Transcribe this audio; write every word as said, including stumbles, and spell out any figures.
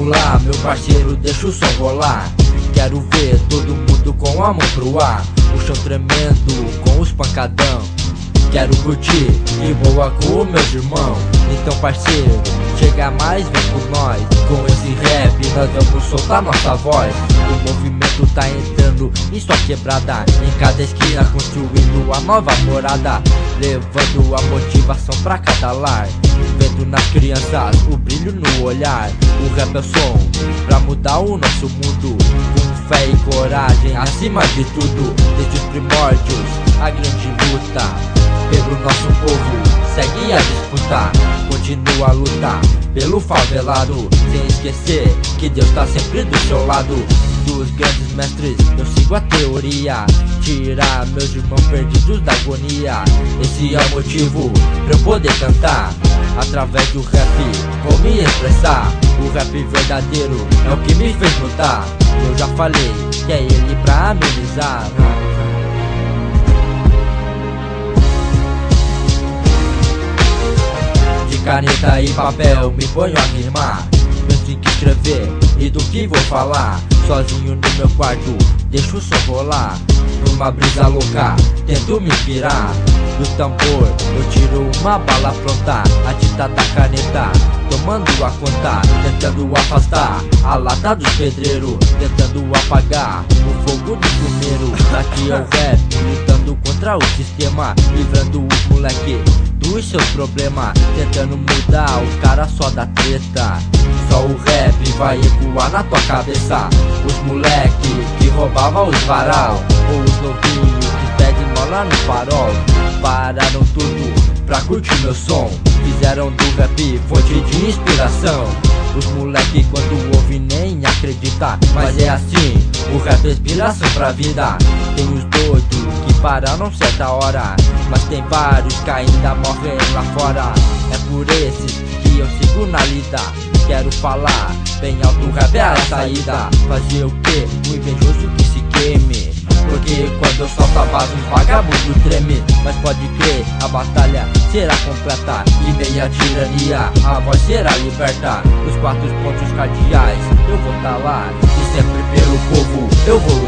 Vamos lá, meu parceiro, deixa o som rolar. Quero ver todo mundo com a mão pro ar, o chão tremendo com os pancadão. Quero curtir e boa com meus irmãos. Então parceiro, chega mais, vem com nós. Com esse rap nós vamos soltar nossa voz. O movimento tá entrando em sua quebrada, em cada esquina construindo a nova morada, levando a motivação pra cada lar, vendo nas crianças o brilho no olhar. O rap é o som pra mudar o nosso mundo, com fé e coragem acima de tudo. Desde os primórdios a grande luta pelo nosso povo segue a disputar, continua a lutar pelo favelado, sem esquecer que Deus tá sempre do seu lado. Dos grandes mestres eu sigo a teoria, tirar meus irmãos perdidos da agonia. Esse é o motivo pra eu poder cantar, através do rap vou me expressar. O rap verdadeiro é o que me fez mudar. Eu já falei que é ele pra amenizar. Caneta e papel, me ponho a rimar. Penso em que escrever e do que vou falar. Sozinho no meu quarto, deixo o som rolar. Numa brisa louca, tento me inspirar. Do tambor, eu tiro uma bala pronta. A tinta da caneta, tomando a conta. Tentando afastar a lata dos pedreiros, tentando apagar o fogo do primeiro. Aqui é o rap, lutando contra o sistema, livrando os moleque dos seus problemas, tentando mudar os caras só da treta. Só o rap vai ecoar na tua cabeça. Os moleque que roubava os varal, ou os novinhos que pedem mola no farol, pararam tudo pra curtir meu som, fizeram do rap fonte de inspiração. Os moleque quando ouve nem acredita, mas é assim, o rap é inspiração pra vida. Tem os doidos que pararam certa hora, mas tem vários que ainda morrem lá fora. É por esses que eu sigo na lida. Quero falar bem alto, o rap é a saída. Fazer o que? O invejoso que se queime, porque quando eu solto a base os vagabundos treme. Mas pode crer, a batalha será completa, e meia tirania a voz será liberta. Os quatro pontos cardeais eu vou tá lá, e sempre pelo povo eu vou